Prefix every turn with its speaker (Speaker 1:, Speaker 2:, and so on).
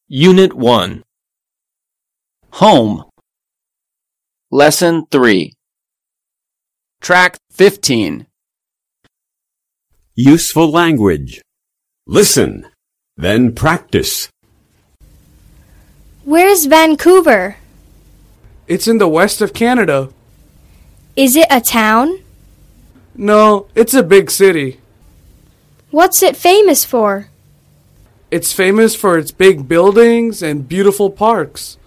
Speaker 1: Unit 1.
Speaker 2: Home. Lesson 3. Track 15.
Speaker 3: Useful language. Listen, then practice.
Speaker 4: Where's Vancouver?
Speaker 5: It's in the west of Canada.
Speaker 4: Is it a town?
Speaker 5: No, it's a big city.
Speaker 4: What's it famous for?
Speaker 5: It's famous for its big buildings and beautiful parks.